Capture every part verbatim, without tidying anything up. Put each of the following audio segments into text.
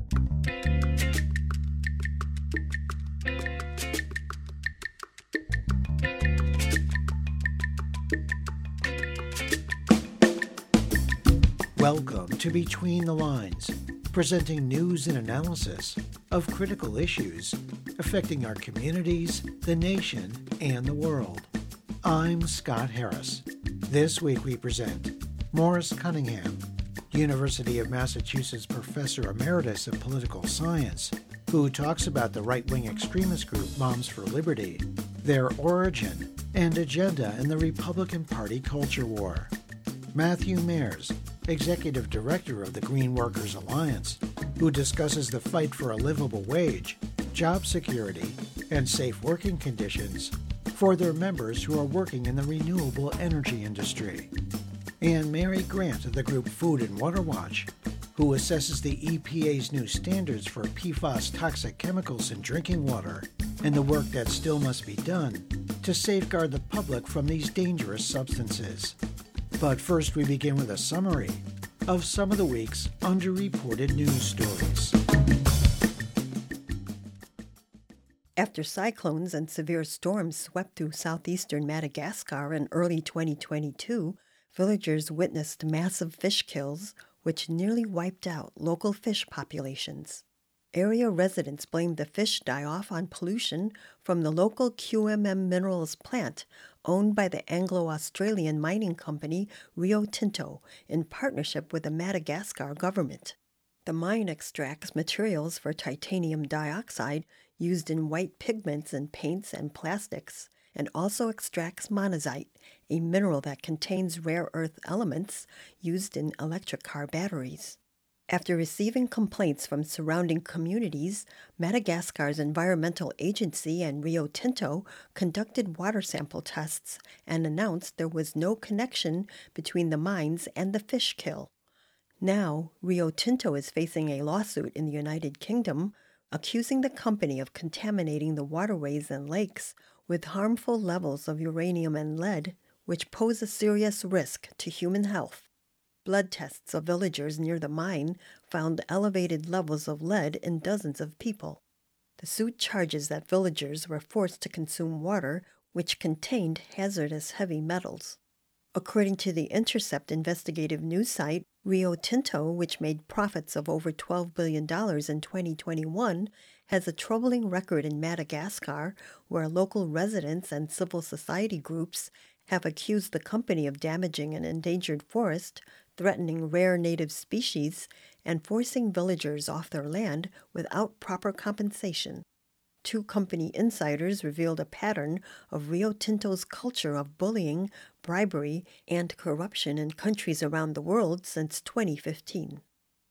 Welcome to Between the Lines, presenting news and analysis of critical issues affecting our communities, the nation, and the world. I'm Scott Harris. This week we present Morris Cunningham, University of Massachusetts Professor Emeritus of Political Science, who talks about the right-wing extremist group Moms for Liberty, their origin and agenda in the Republican Party culture war. Matthew Mayers, Executive Director of the Green Workers Alliance, who discusses the fight for a livable wage, job security, and safe working conditions for their members who are working in the renewable energy industry. And Mary Grant of the group Food and Water Watch, who assesses the E P A's new standards for P FAS toxic chemicals in drinking water and the work that still must be done to safeguard the public from these dangerous substances. But first, we begin with a summary of some of the week's underreported news stories. After cyclones and severe storms swept through southeastern Madagascar in early twenty twenty-two, villagers witnessed massive fish kills, which nearly wiped out local fish populations. Area residents blamed the fish die-off on pollution from the local Q M M Minerals plant, owned by the Anglo-Australian mining company Rio Tinto in partnership with the Madagascar government. The mine extracts materials for titanium dioxide used in white pigments in paints and plastics, and also extracts monazite, a mineral that contains rare earth elements used in electric car batteries. After receiving complaints from surrounding communities, Madagascar's environmental agency and Rio Tinto conducted water sample tests and announced there was no connection between the mines and the fish kill. Now, Rio Tinto is facing a lawsuit in the United Kingdom, accusing the company of contaminating the waterways and lakes with harmful levels of uranium and lead, which pose a serious risk to human health. Blood tests of villagers near the mine found elevated levels of lead in dozens of people. The suit charges that villagers were forced to consume water which contained hazardous heavy metals. According to the Intercept investigative news site, Rio Tinto, which made profits of over twelve billion dollars in twenty twenty-one, has a troubling record in Madagascar, where local residents and civil society groups have accused the company of damaging an endangered forest, threatening rare native species, and forcing villagers off their land without proper compensation. Two company insiders revealed a pattern of Rio Tinto's culture of bullying, bribery, and corruption in countries around the world since twenty fifteen.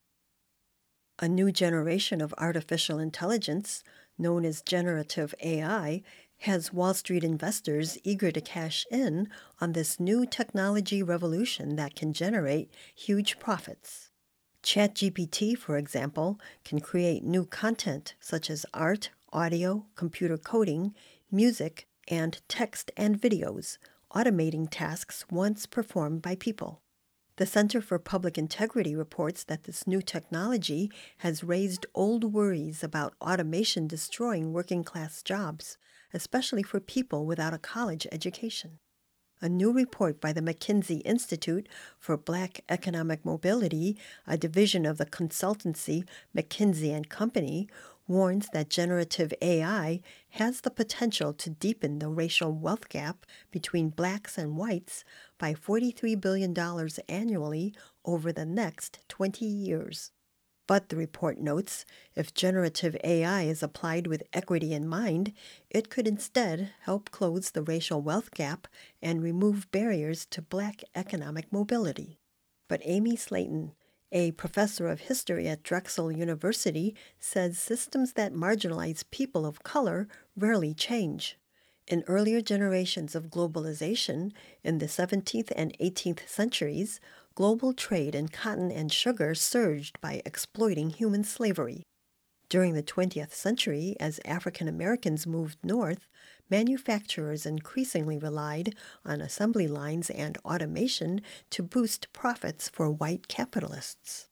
A new generation of artificial intelligence, known as generative A I, has Wall Street investors eager to cash in on this new technology revolution that can generate huge profits. ChatGPT, for example, can create new content such as art, audio, computer coding, music, and text and videos, automating tasks once performed by people. The Center for Public Integrity reports that this new technology has raised old worries about automation destroying working-class jobs, especially for people without a college education. A new report by the McKinsey Institute for Black Economic Mobility, a division of the consultancy McKinsey and Company, warns that generative A I has the potential to deepen the racial wealth gap between blacks and whites by forty-three billion dollars annually over the next twenty years. But, the report notes, if generative A I is applied with equity in mind, it could instead help close the racial wealth gap and remove barriers to black economic mobility. But Amy Slayton, a professor of history at Drexel University, says systems that marginalize people of color rarely change. In earlier generations of globalization, in the seventeenth and eighteenth centuries, global trade in cotton and sugar surged by exploiting human slavery. During the twentieth century, as African Americans moved north, manufacturers increasingly relied on assembly lines and automation to boost profits for white capitalists.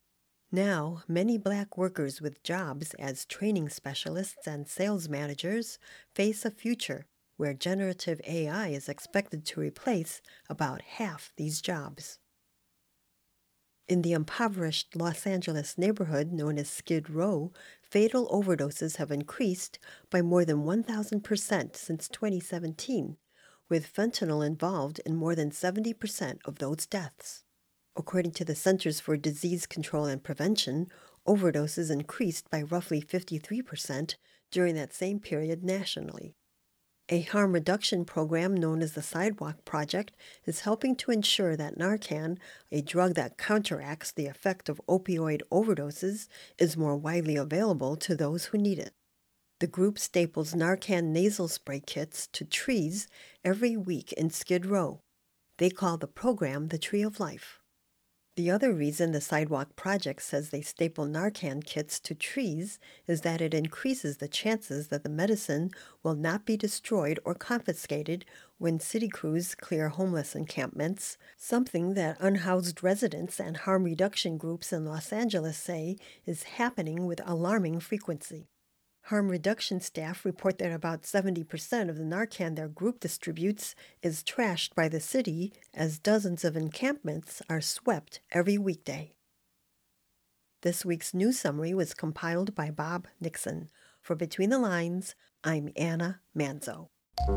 Now, many black workers with jobs as training specialists and sales managers face a future where generative A I is expected to replace about half these jobs. In the impoverished Los Angeles neighborhood known as Skid Row, fatal overdoses have increased by more than one thousand percent since twenty seventeen, with fentanyl involved in more than seventy percent of those deaths. According to the Centers for Disease Control and Prevention, overdoses increased by roughly fifty-three percent during that same period nationally. A harm reduction program known as the Sidewalk Project is helping to ensure that Narcan, a drug that counteracts the effect of opioid overdoses, is more widely available to those who need it. The group staples Narcan nasal spray kits to trees every week in Skid Row. They call the program the Tree of Life. The other reason the Sidewalk Project says they staple Narcan kits to trees is that it increases the chances that the medicine will not be destroyed or confiscated when city crews clear homeless encampments, something that unhoused residents and harm reduction groups in Los Angeles say is happening with alarming frequency. Harm reduction staff report that about seventy percent of the Narcan their group distributes is trashed by the city as dozens of encampments are swept every weekday. This week's news summary was compiled by Bob Nixon. For Between the Lines, I'm Anna Manzo.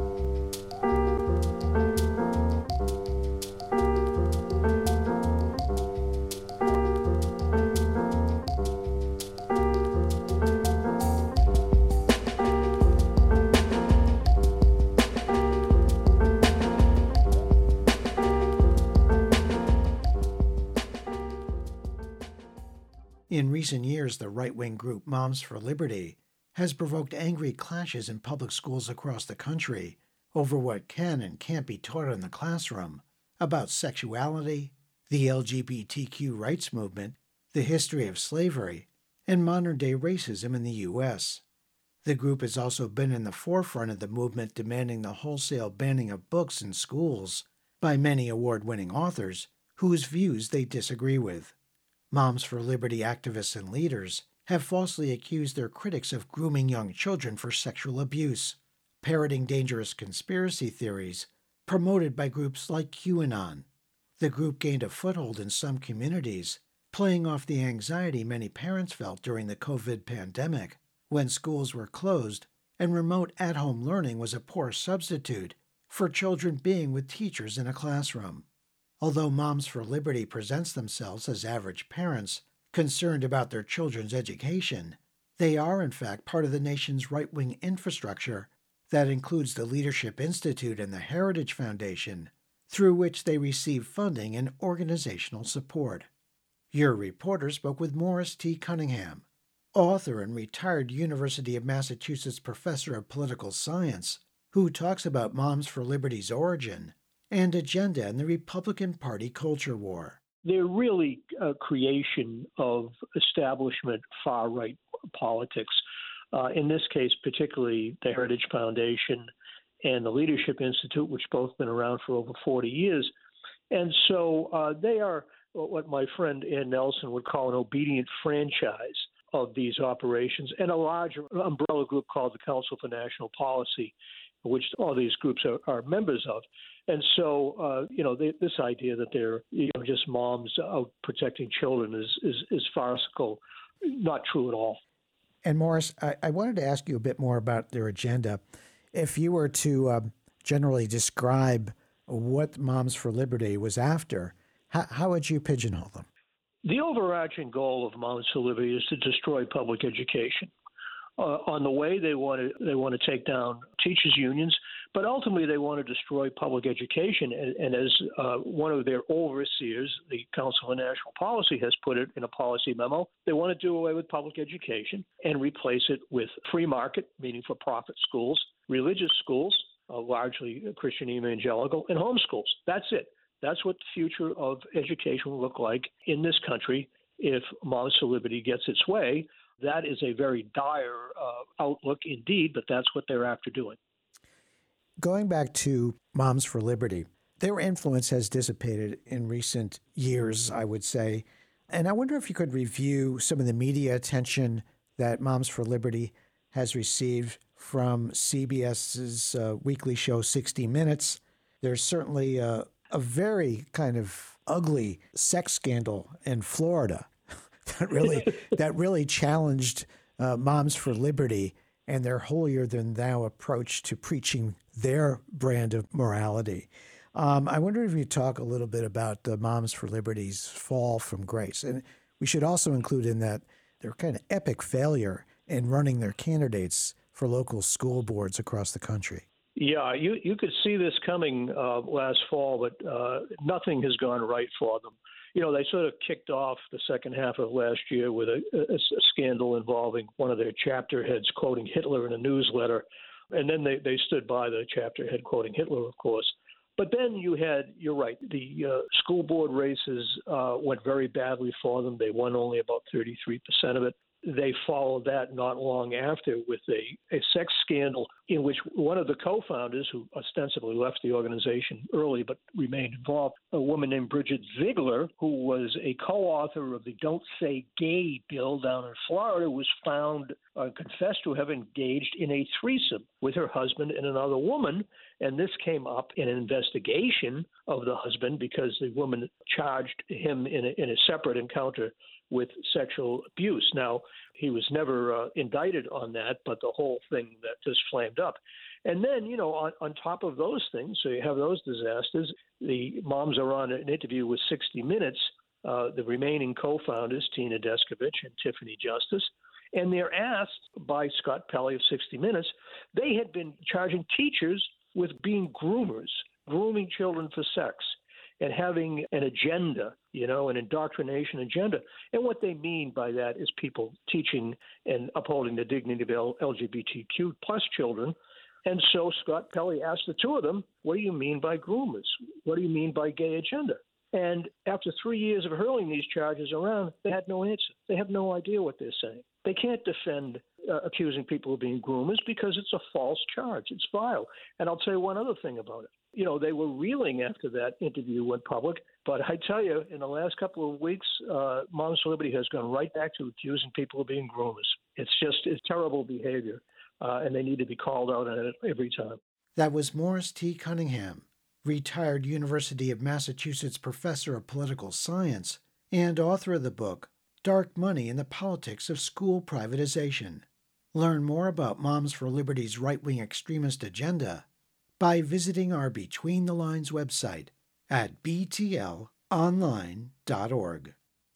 In recent years, the right-wing group Moms for Liberty has provoked angry clashes in public schools across the country over what can and can't be taught in the classroom about sexuality, the L G B T Q rights movement, the history of slavery, and modern-day racism in the U S. The group has also been in the forefront of the movement demanding the wholesale banning of books in schools by many award-winning authors whose views they disagree with. Moms for Liberty activists and leaders have falsely accused their critics of grooming young children for sexual abuse, parroting dangerous conspiracy theories promoted by groups like QAnon. The group gained a foothold in some communities, playing off the anxiety many parents felt during the COVID pandemic, when schools were closed and remote at-home learning was a poor substitute for children being with teachers in a classroom. Although Moms for Liberty presents themselves as average parents concerned about their children's education, they are in fact part of the nation's right-wing infrastructure that includes the Leadership Institute and the Heritage Foundation, through which they receive funding and organizational support. Your reporter spoke with Morris T. Cunningham, author and retired University of Massachusetts professor of political science, who talks about Moms for Liberty's origin and agenda in the Republican Party culture war. They're really a creation of establishment far-right politics. Uh, in this case, particularly the Heritage Foundation and the Leadership Institute, which both been around for over forty years. And so uh, they are what my friend Ann Nelson would call an obedient franchise of these operations, and a larger umbrella group called the Council for National Policy, which all these groups are, are members of. And so, uh, you know, they, this idea that they're, you know, just moms out protecting children is, is, is farcical, not true at all. And Morris, I, I wanted to ask you a bit more about their agenda. If you were to uh, generally describe what Moms for Liberty was after, how, how would you pigeonhole them? The overarching goal of Moms for Liberty is to destroy public education. Uh, on the way, they want to they want to take down teachers' unions, but ultimately they want to destroy public education. And, and as uh, one of their overseers, the Council for National Policy, has put it in a policy memo, they want to do away with public education and replace it with free market, meaning for-profit schools, religious schools, uh, largely Christian evangelical, and homeschools. That's it. That's what the future of education will look like in this country if Moms for Liberty gets its way. That is a very dire uh, outlook indeed, but that's what they're after doing. Going back to Moms for Liberty, their influence has dissipated in recent years, I would say. And I wonder if you could review some of the media attention that Moms for Liberty has received from CBS's uh, weekly show sixty minutes. There's certainly a, a very kind of ugly sex scandal in Florida that really that really challenged uh, Moms for Liberty and their holier-than-thou approach to preaching their brand of morality. Um, I wonder if you talk a little bit about the Moms for Liberty's fall from grace. And we should also include in that their kind of epic failure in running their candidates for local school boards across the country. Yeah, you, you could see this coming uh, last fall, but uh, nothing has gone right for them. You know, they sort of kicked off the second half of last year with a, a, a scandal involving one of their chapter heads quoting Hitler in a newsletter. And then they, they stood by the chapter head quoting Hitler, of course. But then you had, you're right, the uh, school board races uh, went very badly for them. They won only about thirty-three percent of it. They followed that not long after with a, a sex scandal in which one of the co-founders, who ostensibly left the organization early but remained involved, a woman named Bridget Ziegler, who was a co-author of the Don't Say Gay bill down in Florida, was found, uh, confessed to have engaged in a threesome with her husband and another woman. And this came up in an investigation of the husband because the woman charged him in a, in a separate encounter with sexual abuse. Now, he was never uh, indicted on that, but the whole thing that just flamed up. And then, you know, on, on top of those things, so you have those disasters, the moms are on an interview with sixty minutes, uh, the remaining co-founders, Tina Descovich and Tiffany Justice, and they're asked by Scott Pelley of sixty minutes, they had been charging teachers with being groomers, grooming children for sex, and having an agenda, you know, an indoctrination agenda. And what they mean by that is people teaching and upholding the dignity of L G B T Q plus children. And so Scott Pelley asked the two of them, what do you mean by groomers? What do you mean by gay agenda? And after three years of hurling these charges around, they had no answer. They have no idea what they're saying. They can't defend uh, accusing people of being groomers because it's a false charge. It's vile. And I'll tell you one other thing about it. You know, they were reeling after that interview went public. But I tell you, in the last couple of weeks, uh, Moms for Liberty has gone right back to accusing people of being groomers. It's just it's terrible behavior, uh, and they need to be called out on it every time. That was Morris T. Cunningham, retired University of Massachusetts professor of political science and author of the book, Dark Money and the Politics of School Privatization. Learn more about Moms for Liberty's right-wing extremist agenda by visiting our Between the Lines website at b t l online dot org.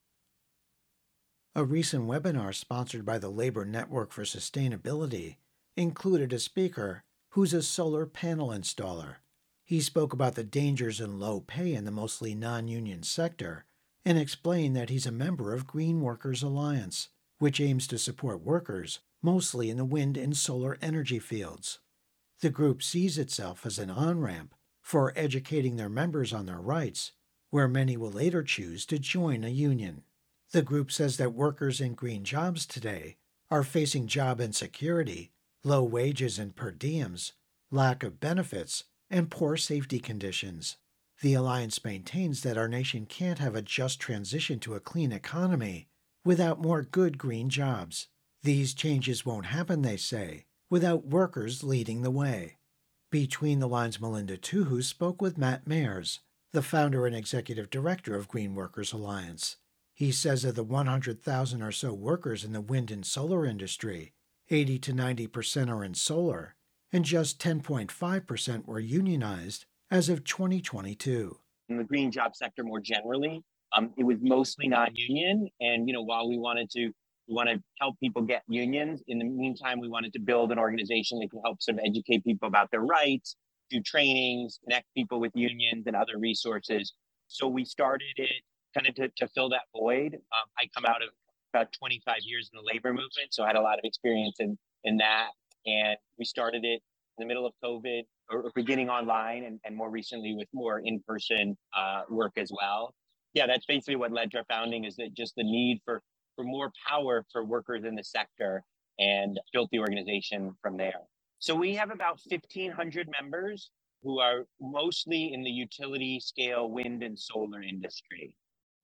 A recent webinar sponsored by the Labor Network for Sustainability included a speaker who's a solar panel installer. He spoke about the dangers and low pay in the mostly non-union sector and explained that he's a member of Green Workers Alliance, which aims to support workers mostly in the wind and solar energy fields. The group sees itself as an on-ramp for educating their members on their rights, where many will later choose to join a union. The group says that workers in green jobs today are facing job insecurity, low wages and per diems, lack of benefits, and poor safety conditions. The Alliance maintains that our nation can't have a just transition to a clean economy without more good green jobs. These changes won't happen, they say, without workers leading the way. Between the Lines' Melinda Tuhu spoke with Matt Mayers, the founder and executive director of Green Workers Alliance. He says of the one hundred thousand or so workers in the wind and solar industry, eighty to ninety percent are in solar, and just ten point five percent were unionized as of twenty twenty-two. In the green job sector more generally, um, it was mostly non-union. And, you know, while we wanted to we want to help people get unions, in the meantime, we wanted to build an organization that can help sort of educate people about their rights, do trainings, connect people with unions and other resources. So we started it kind of to, to fill that void. Um, I come out of about twenty-five years in the labor movement, so I had a lot of experience in, in that. And we started it in the middle of COVID, or beginning online, and, and more recently with more in-person uh, work as well. Yeah, that's basically what led to our founding, is that just the need for, for more power for workers in the sector, and built the organization from there. So we have about fifteen hundred members who are mostly in the utility scale wind and solar industry.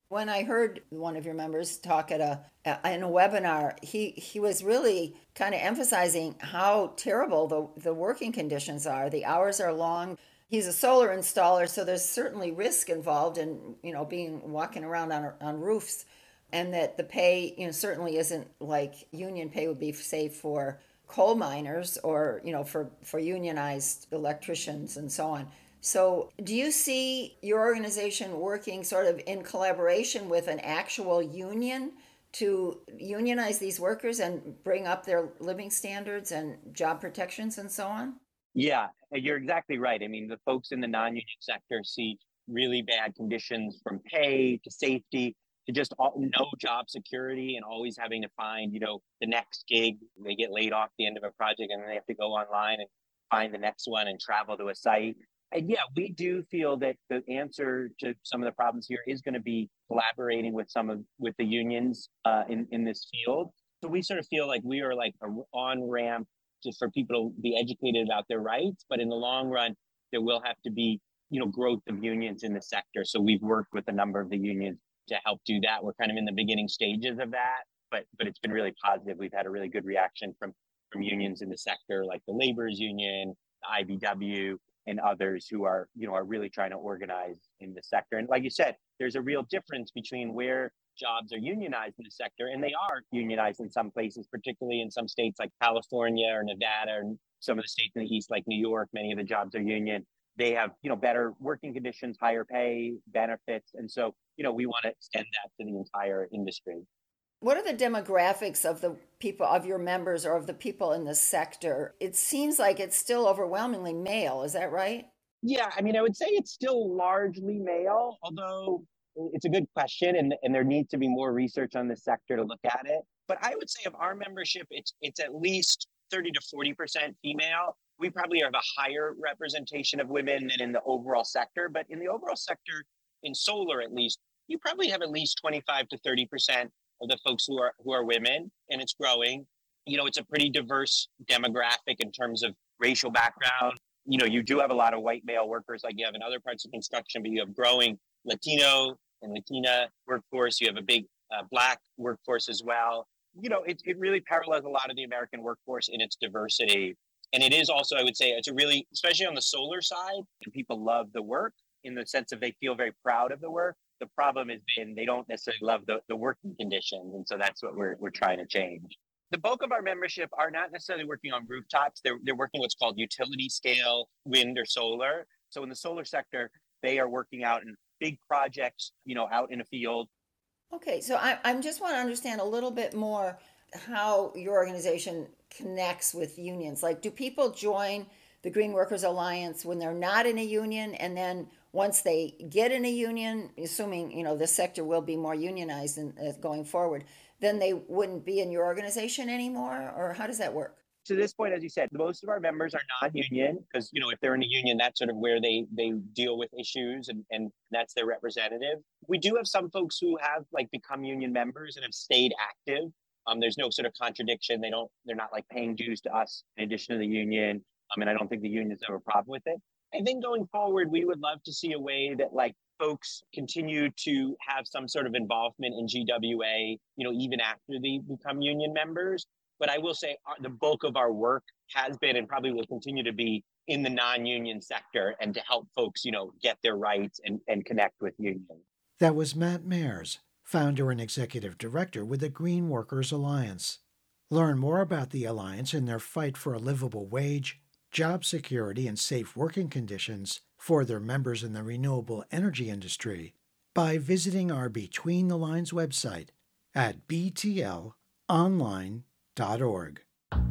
When I heard one of your members talk at a in a webinar, he, he was really kind of emphasizing how terrible the, the working conditions are. The hours are long. He's a solar installer, so there's certainly risk involved in, you know, being walking around on on roofs, and that the pay, you know, certainly isn't like union pay would be, say, for coal miners or, you know, for, for unionized electricians and so on. So do you see your organization working sort of in collaboration with an actual union to unionize these workers and bring up their living standards and job protections and so on? Yeah, you're exactly right. I mean, the folks in the non-union sector see really bad conditions from pay to safety to just all, no job security and always having to find, you know, the next gig. They get laid off at the end of a project and then they have to go online and find the next one and travel to a site. And yeah, we do feel that the answer to some of the problems here is going to be collaborating with some of with the unions uh, in in this field. So we sort of feel like we are like an on ramp just for people to be educated about their rights. But in the long run, there will have to be, you know, growth of unions in the sector. So we've worked with a number of the unions to help do that. We're kind of in the beginning stages of that, but but it's been really positive. We've had a really good reaction from from unions in the sector, like the Laborers Union, the I B W, and others who are, you know, are really trying to organize in the sector. And like you said, there's a real difference between where jobs are unionized in the sector, and they are unionized in some places, particularly in some states like California or Nevada, and some of the states in the East like New York. Many of the jobs are union. They have, you know, better working conditions, higher pay, benefits. And so, you know, we want to extend that to the entire industry. What are the demographics of the people, of your members or of the people in the sector? It seems like it's still overwhelmingly male. Is that right? Yeah, I mean, I would say it's still largely male, although it's a good question, and, and there needs to be more research on this sector to look at it. But I would say of our membership, it's it's at least thirty to forty percent female. We probably have a higher representation of women than in the overall sector. But in the overall sector, in solar at least, you probably have at least twenty-five to thirty percent of the folks who are who are women, and it's growing. You know, it's a pretty diverse demographic in terms of racial background. You know, you do have a lot of white male workers like you have in other parts of construction, but you have growing Latino and Latina workforce. You have a big uh, Black workforce as well. You know, it, it really parallels a lot of the American workforce in its diversity. And it is also, I would say, it's a really, especially on the solar side, people love the work in the sense of they feel very proud of the work. The problem has been they don't necessarily love the, the working conditions. And so that's what we're we're trying to change. The bulk of our membership are not necessarily working on rooftops. They're, they're working what's called utility scale wind or solar. So in the solar sector, they are working out in big projects, you know, out in a field. Okay, so I, I just want to understand a little bit more how your organization connects with unions. Like, do people join the Green Workers Alliance when they're not in a union, and then once they get in a union, assuming, you know, the sector will be more unionized in, uh, going forward, then they wouldn't be in your organization anymore? Or how does that work? To this point, as you said, most of our members are non-union because, you know, if they're in a union, that's sort of where they they deal with issues and, and that's their representative. We do have some folks who have like become union members and have stayed active. Um, there's no sort of contradiction. They don't, they're not like paying dues to us in addition to the union. I mean, I don't think the unions have a problem with it. I think going forward, we would love to see a way that like folks continue to have some sort of involvement in G W A, you know, even after they become union members. But I will say the bulk of our work has been and probably will continue to be in the non-union sector and to help folks, you know, get their rights and, and connect with unions. That was Matt Mayers, founder and executive director with the Green Workers Alliance. Learn more about the Alliance and their fight for a livable wage, job security, and safe working conditions for their members in the renewable energy industry by visiting our Between the Lines website at b t l online dot org.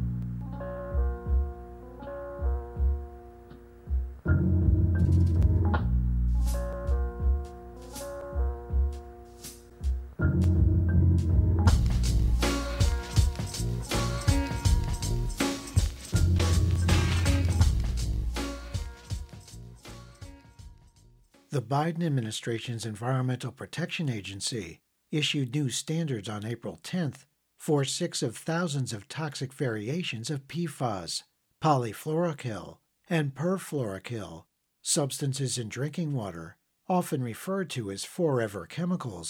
The Biden administration's Environmental Protection Agency issued new standards on April tenth for six of thousands of toxic variations of P FAS, polyfluoroalkyl, and perfluoroalkyl, substances in drinking water, often referred to as forever chemicals,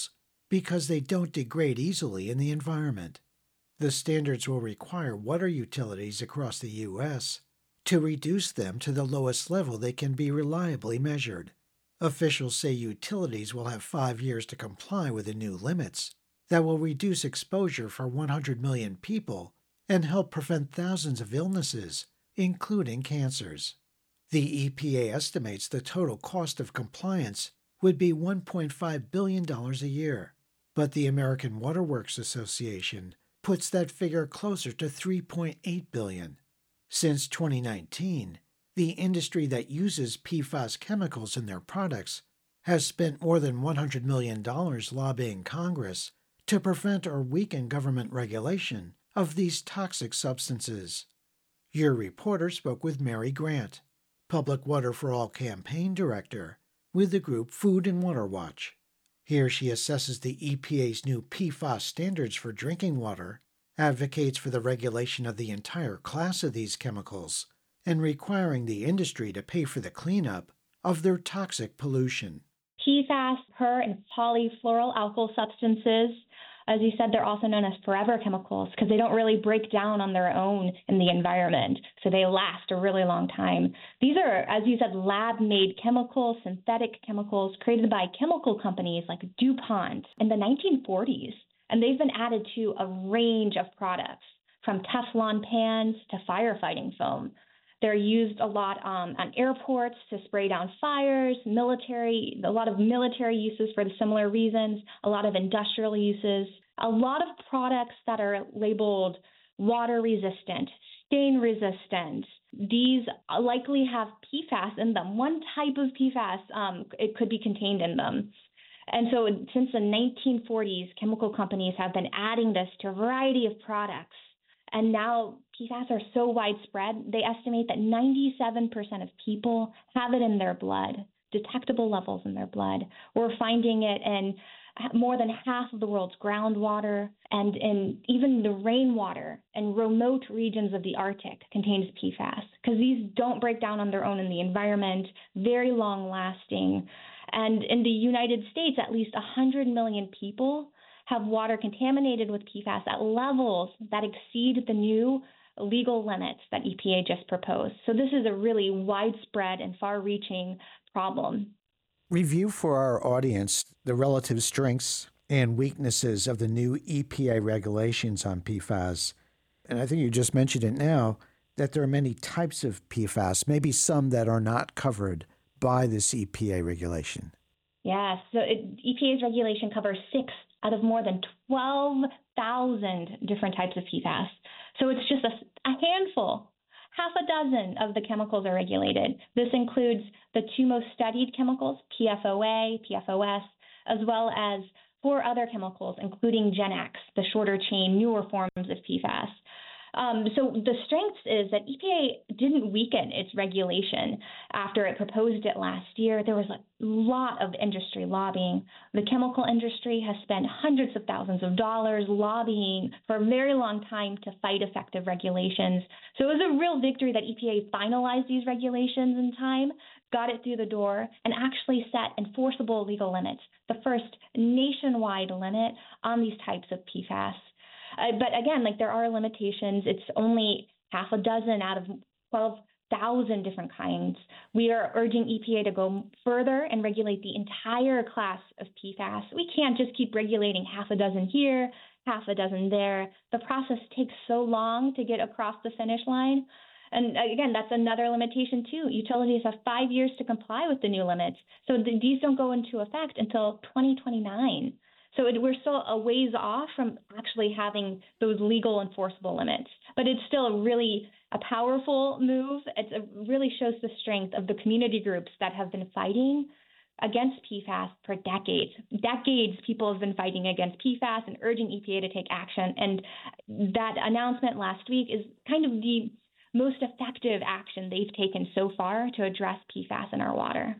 because they don't degrade easily in the environment. The standards will require water utilities across the U S to reduce them to the lowest level they can be reliably measured. Officials say utilities will have five years to comply with the new limits that will reduce exposure for one hundred million people and help prevent thousands of illnesses, including cancers. The E P A estimates the total cost of compliance would be one point five billion dollars a year, but the American Water Works Association puts that figure closer to three point eight billion dollars. Since twenty nineteen, the industry that uses P FAS chemicals in their products has spent more than one hundred million dollars lobbying Congress to prevent or weaken government regulation of these toxic substances. Your reporter spoke with Mary Grant, Public Water for All campaign director with the group Food and Water Watch. Here she assesses the E P A's new P FAS standards for drinking water, advocates for the regulation of the entire class of these chemicals, and requiring the industry to pay for the cleanup of their toxic pollution. P FAS, per, and polyfluoroalkyl substances, as you said, they're also known as forever chemicals because they don't really break down on their own in the environment, so they last a really long time. These are, as you said, lab-made chemicals, synthetic chemicals created by chemical companies like DuPont in the nineteen forties, and they've been added to a range of products, from Teflon pans to firefighting foam. They're used a lot um, on airports to spray down fires, military, a lot of military uses for the similar reasons, a lot of industrial uses, a lot of products that are labeled water resistant, stain resistant. These likely have P FAS in them. One type of P FAS, um, it could be contained in them. And so since the nineteen forties, chemical companies have been adding this to a variety of products. And now P FAS are so widespread, they estimate that ninety-seven percent of people have it in their blood, detectable levels in their blood. We're finding it in more than half of the world's groundwater, and in even the rainwater and remote regions of the Arctic contains P FAS, because these don't break down on their own in the environment, very long lasting. And in the United States, at least one hundred million people have water contaminated with P FAS at levels that exceed the new legal limits that E P A just proposed. So this is a really widespread and far-reaching problem. Review for our audience the relative strengths and weaknesses of the new E P A regulations on P FAS. And I think you just mentioned it now, that there are many types of P FAS, maybe some that are not covered by this E P A regulation. Yes, so it, E P A's regulation covers six out of more than twelve thousand different types of P FAS. So it's just a, a handful. Half a dozen of the chemicals are regulated. This includes the two most studied chemicals, P F O A, P F O S, as well as four other chemicals, including Gen-X, the shorter chain, newer forms of P FAS. Um, so the strength is that E P A didn't weaken its regulation after it proposed it last year. There was a lot of industry lobbying. The chemical industry has spent hundreds of thousands of dollars lobbying for a very long time to fight effective regulations. So it was a real victory that E P A finalized these regulations in time, got it through the door, and actually set enforceable legal limits, the first nationwide limit on these types of P FAS. Uh, but again, like there are limitations. It's only half a dozen out of twelve thousand different kinds. We are urging E P A to go further and regulate the entire class of P FAS. We can't just keep regulating half a dozen here, half a dozen there. The process takes so long to get across the finish line. And again, that's another limitation too. Utilities have five years to comply with the new limits. So th- these don't go into effect until twenty twenty-nine. So it, we're still a ways off from actually having those legal enforceable limits. But it's still a really a powerful move. It really shows the strength of the community groups that have been fighting against P FAS for decades. Decades people have been fighting against P FAS and urging E P A to take action. And that announcement last week is kind of the most effective action they've taken so far to address P FAS in our water.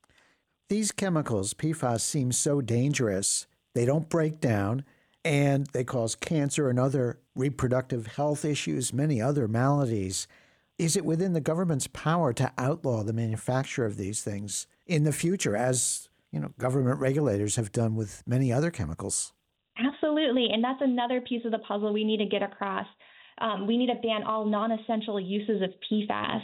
These chemicals, P FAS, seem so dangerous. They don't break down, and they cause cancer and other reproductive health issues, many other maladies. Is it within the government's power to outlaw the manufacture of these things in the future as you know, government regulators have done with many other chemicals. Absolutely. And that's another piece of the puzzle we need to get across. Um, we need to ban all non-essential uses of P FAS.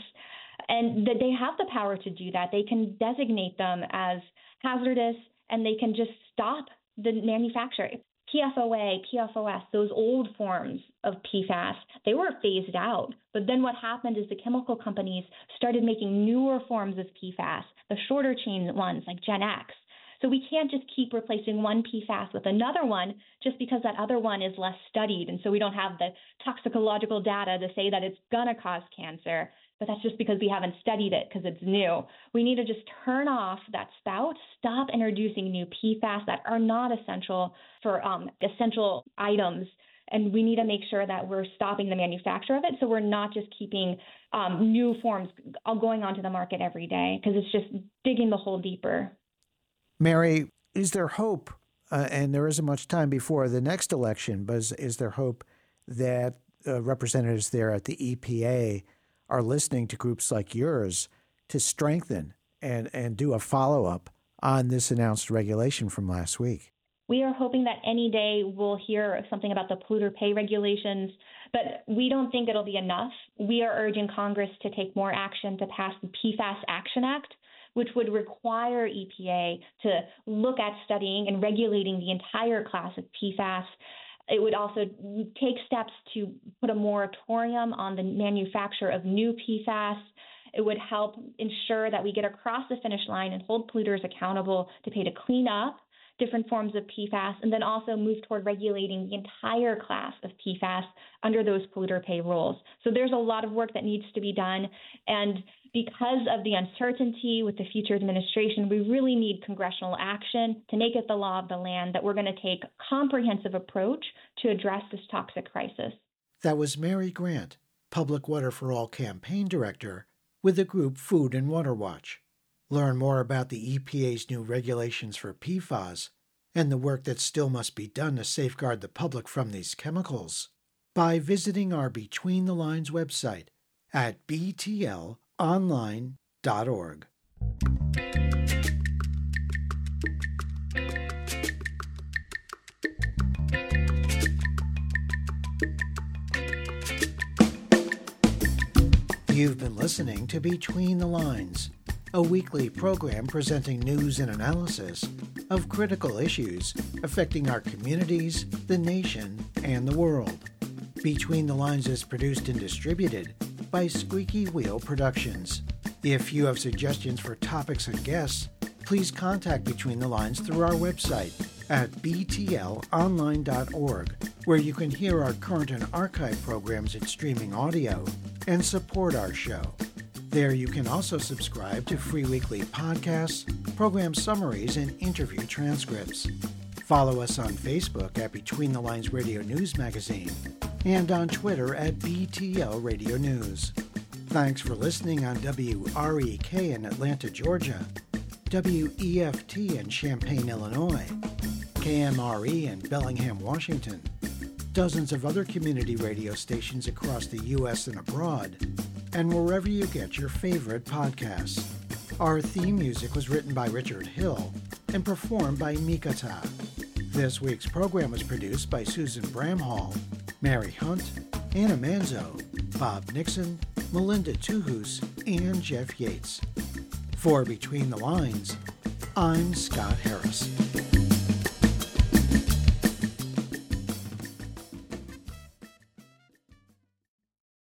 And that they have the power to do that. They can designate them as hazardous, and they can just stop the manufacture. P F O A, P F O S, those old forms of P FAS, they were phased out. But then what happened is the chemical companies started making newer forms of P FAS, the shorter chain ones like Gen X. So we can't just keep replacing one P FAS with another one just because that other one is less studied. And so we don't have the toxicological data to say that it's going to cause cancer. But that's just because we haven't studied it because it's new. We need to just turn off that spout, stop introducing new P FAS that are not essential for um, essential items. And we need to make sure that we're stopping the manufacture of it so we're not just keeping um, new forms going onto the market every day, because it's just digging the hole deeper. Mary, is there hope, uh, and there isn't much time before the next election, but is, is there hope that uh, representatives there at the E P A are listening to groups like yours to strengthen and, and do a follow-up on this announced regulation from last week? We are hoping that any day we'll hear something about the polluter pay regulations, but we don't think it'll be enough. We are urging Congress to take more action to pass the P FAS Action Act, which would require E P A to look at studying and regulating the entire class of P FAS. It would also take steps to put a moratorium on the manufacture of new P FAS. It would help ensure that we get across the finish line and hold polluters accountable to pay to clean up different forms of P FAS, and then also move toward regulating the entire class of P FAS under those polluter pay rules. So there's a lot of work that needs to be done. And because of the uncertainty with the future administration, we really need congressional action to make it the law of the land that we're going to take a comprehensive approach to address this toxic crisis. That was Mary Grant, Public Water for All campaign director with the group Food and Water Watch. Learn more about the E P A's new regulations for P FAS and the work that still must be done to safeguard the public from these chemicals by visiting our Between the Lines website at b t l online dot org. You've been listening to Between the Lines, a weekly program presenting news and analysis of critical issues affecting our communities, the nation, and the world. Between the Lines is produced and distributed by Squeaky Wheel Productions. If you have suggestions for topics and guests, please contact Between the Lines through our website at b t l online dot org, where you can hear our current and archive programs in streaming audio and support our show. There you can also subscribe to free weekly podcasts, program summaries, and interview transcripts. Follow us on Facebook at Between the Lines Radio News Magazine and on Twitter at B T L Radio News. Thanks for listening on W R E K in Atlanta, Georgia, W E F T in Champaign, Illinois, K M R E in Bellingham, Washington, dozens of other community radio stations across the U S and abroad, and wherever you get your favorite podcasts. Our theme music was written by Richard Hill and performed by Mikata. This week's program was produced by Susan Bramhall, Mary Hunt, Anna Manzo, Bob Nixon, Melinda Tuhus, and Jeff Yates. For Between the Lines, I'm Scott Harris.